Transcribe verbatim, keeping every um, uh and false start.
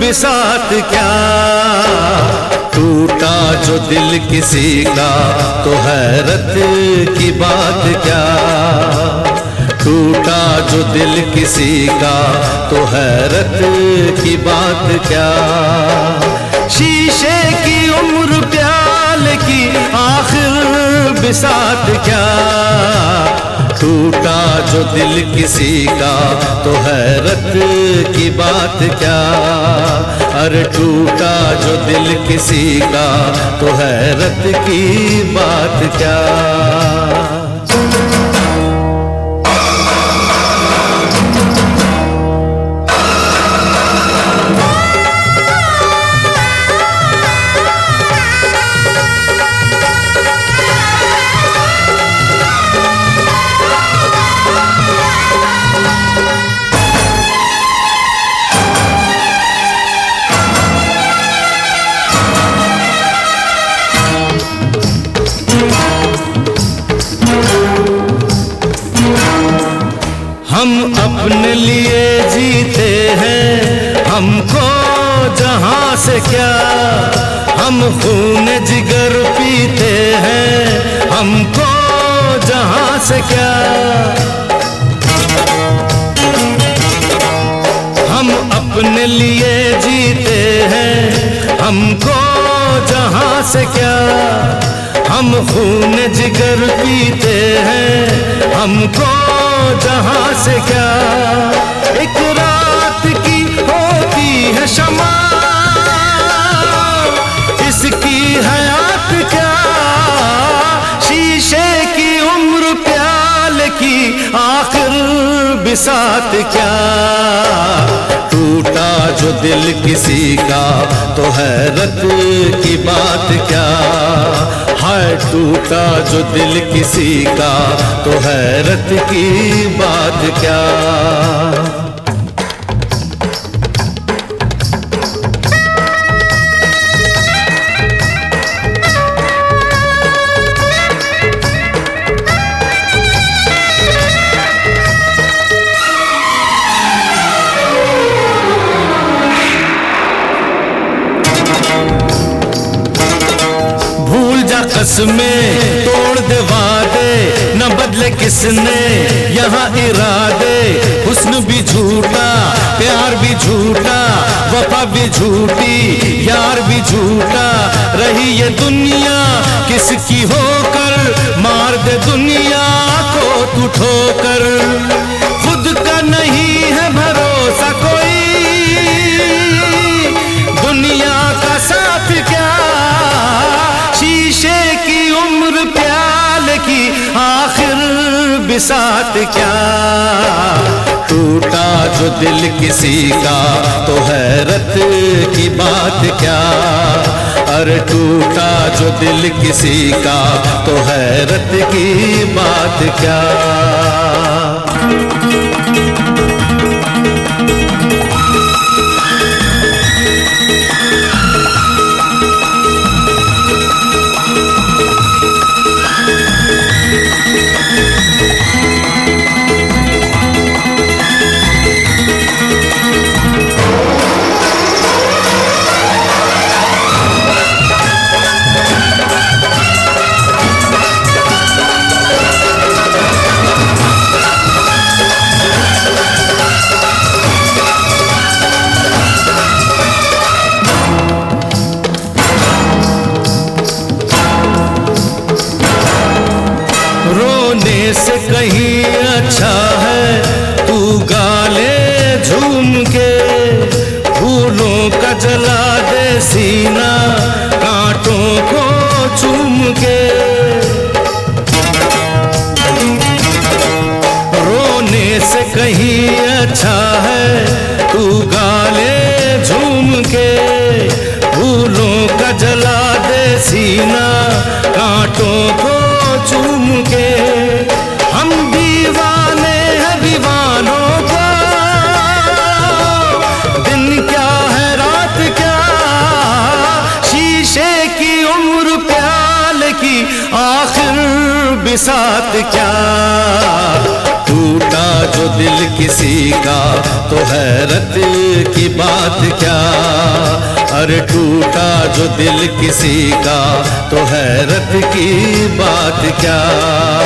बिसात क्या, टूटा जो दिल किसी का तो हैरत की बात क्या, टूटा जो दिल किसी का तो हैरत की बात क्या। शीशे की उम्र प्याले की आखिर बिसात क्या, टूटा जो दिल किसी का तो हैरत की बात क्या, अरे टूटा जो दिल किसी का तो हैरत की बात क्या। हम अपने लिए जीते हैं, हमको जहां से क्या, हम खून जिगर पीते हैं, हमको जहां से क्या। हम अपने लिए जीते हैं, हमको जहां से क्या, हम खून जिगर पीते हैं, हमको जहां से क्या। एक रात की होती है शमा, इसकी हयात क्या, शीशे की उम्र प्याले की आखिर बिसात क्या। टूटा जो दिल किसी का तो हैरत की बात क्या, हाय टूटा जो दिल किसी का तो हैरत की बात क्या। कसमें तोड़ दे वादे, न बदले किसने यहाँ इरादे। हुस्न भी झूठा, प्यार भी झूठा, वफा भी झूठी, यार भी झूठा। रही ये दुनिया किसकी होकर, मार दे दुनिया को तू ठोकर। खुद का नहीं है भरोसा कोई, दुनिया का साथ क्या, शीशे की उम्र प्याले की आखिर बिसात क्या। टूटा जो दिल किसी का तो हैरत की बात क्या, अरे टूटा जो दिल किसी का तो हैरत की बात क्या। रोने से कहीं अच्छा है तू गाले झूम के, फूलों का जला दे सीना कांटों को चूम के। रोने से कहीं अच्छा है तू गाले झूम के, फूलों का जला दे सीना कांटों को चूम के। हम दीवाने हैं दीवानों को, दिन क्या है रात क्या, शीशे की उम्र प्याले की आखिर बिसात क्या। तू टूटा जो दिल किसी का तो हैरत की बात क्या। अरे टूटा जो दिल किसी का तो हैरत की बात क्या।